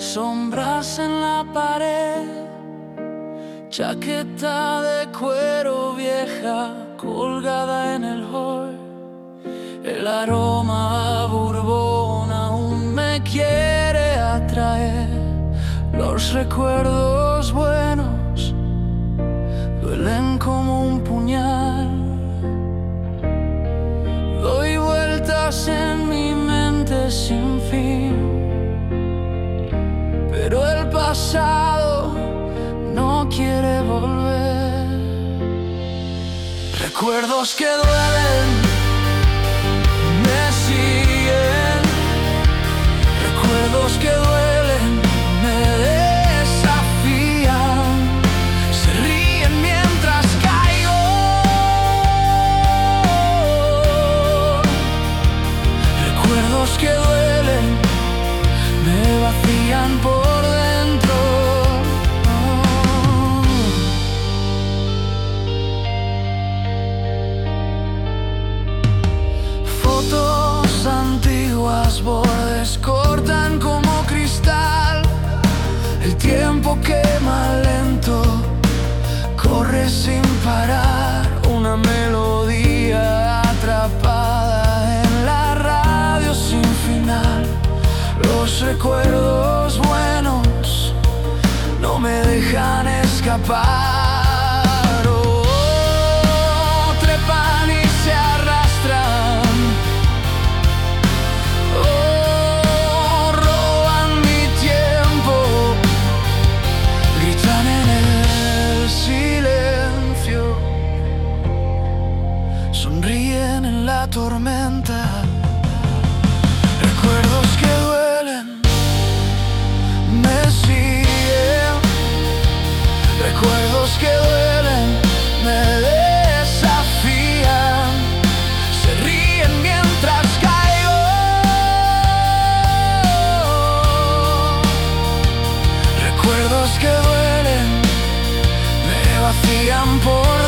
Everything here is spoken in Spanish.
sombras en la pared, chaqueta de cuero vieja colgada en el hall. El aroma a bourbon aún me quiere atraer. Los recuerdos buenos duelen como un puñal. Doy vueltas en mi mente sin fin, pero el pasado no quiere volver. Recuerdos que duelen me siguen. Recuerdos que duelen me desafían. Se ríen mientras caigo. Recuerdos que duelen me vacían por dentro. Fotos antiguas, bordes cortan como cristal. El tiempo quema lento, corre sin parar. Una melodía atrapada en la radio sin final. Los recuerdos buenos no me dejan escapar. Oh, trepan y se arrastran. Oh, roban mi tiempo. Gritan en el silencio. Sonríen en la tormenta. Recuerdos que duelen me siguen. Recuerdos que duelen me desafían. Se ríen mientras caigo. Recuerdos que duelen me vacían por